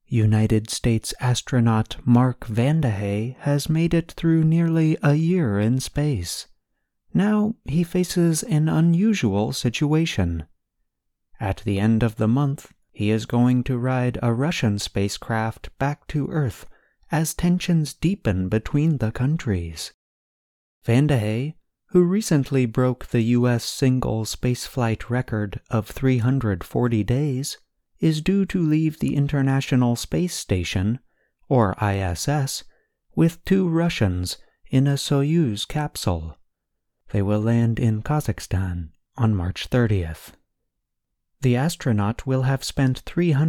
United States astronaut Mark Vande Hei has made it through nearly a year in space. Now he faces an unusual situation. At the end of the month, he is going to ride a Russian spacecraft back to Earth as tensions deepen between the countries. Vande Hei, who recently broke the U.S. single spaceflight record of 340 days, is due to leave the International Space Station, or ISS, with 2 Russians in a Soyuz capsule. They will land in Kazakhstan on March 30th. The astronaut will have spent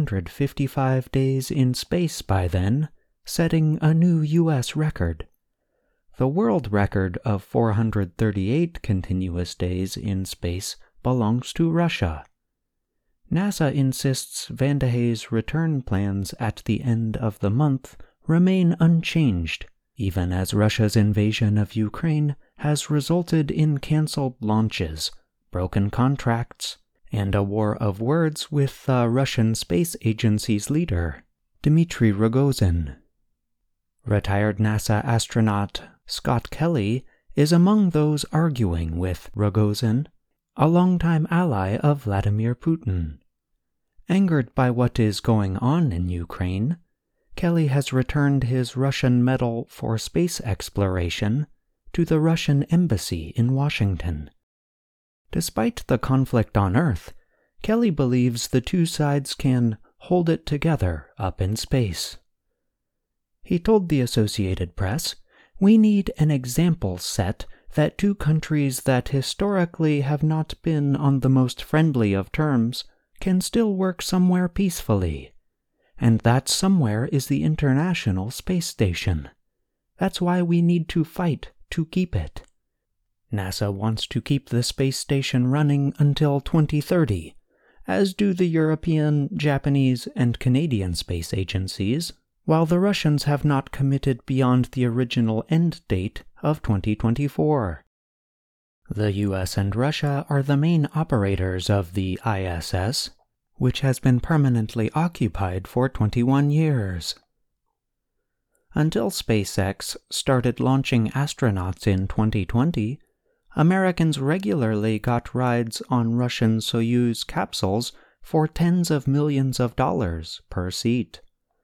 355 days in space by then, setting a new U.S. record. The world record of 438 continuous days in space belongs to Russia. NASA insists Vande Hei's return plans at the end of the month remain unchanged, even as Russia's invasion of Ukraine has resulted in cancelled launches, broken contracts, and a war of words with the Russian Space Agency's leader, Dmitry Rogozin. Retired NASA astronaut Scott Kelly is among those arguing with Rogozin, a longtime ally of Vladimir Putin. Angered by what is going on in Ukraine, Kelly has returned his Russian Medal for Space Exploration to the Russian Embassy in Washington. Despite the conflict on Earth, Kelly believes the two sides can hold it together up in space. He told the Associated Press, "We need an example set that 2 countries that historically have not been on the most friendly of terms can still work somewhere peacefully. And that somewhere is the International Space Station. That's why we need to fight to keep it. NASA wants to keep the space station running until 2030, as do the European, Japanese, and Canadian space agencies, while the Russians have not committed beyond the original end date of 2024. The US and Russia are the main operators of the ISS, which has been permanently occupied for 21 years. Until SpaceX started launching astronauts in 2020, Americans regularly got rides on Russian Soyuz capsules for tens of millions of dollars per seat.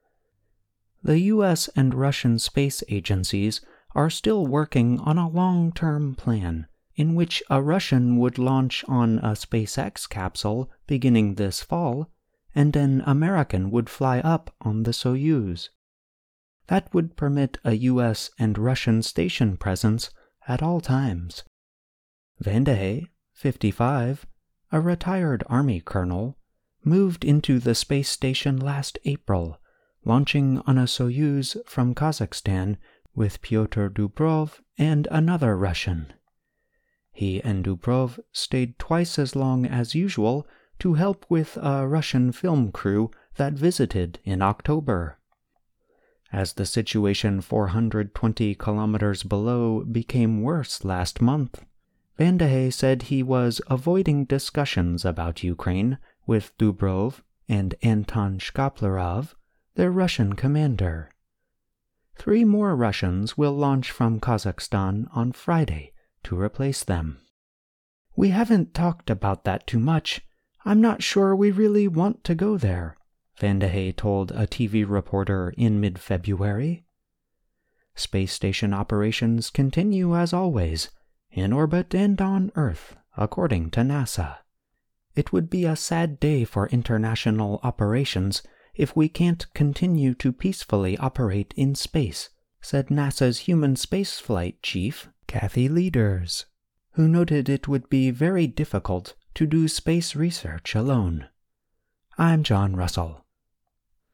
The US and Russian space agencies are still working on a long-term plan in which a Russian would launch on a SpaceX capsule beginning this fall, and an American would fly up on the Soyuz. That would permit a US and Russian station presence at all times. Vande Hei, 55, a retired Army colonel, moved into the space station last April, launching on a Soyuz from Kazakhstan with Pyotr Dubrov and another Russian. He and Dubrov stayed twice as long as usual to help with a Russian film crew that visited in October. As the situation 420 kilometers below became worse last month, Vande Hei said he was avoiding discussions about Ukraine with Dubrov and Anton Shkaplerov, their Russian commander. 3 more Russians will launch from Kazakhstan on Friday to replace them. "We haven't talked about that too much. I'm not sure we really want to go there," Vande Hei told a TV reporter in mid-February. Space station operations continue as always, in orbit and on Earth, according to NASA. "It would be a sad day for international operations if we can't continue to peacefully operate in space," said NASA's human spaceflight chief, Kathy Leaders, who noted it would be very difficult to do space research alone. I'm John Russell.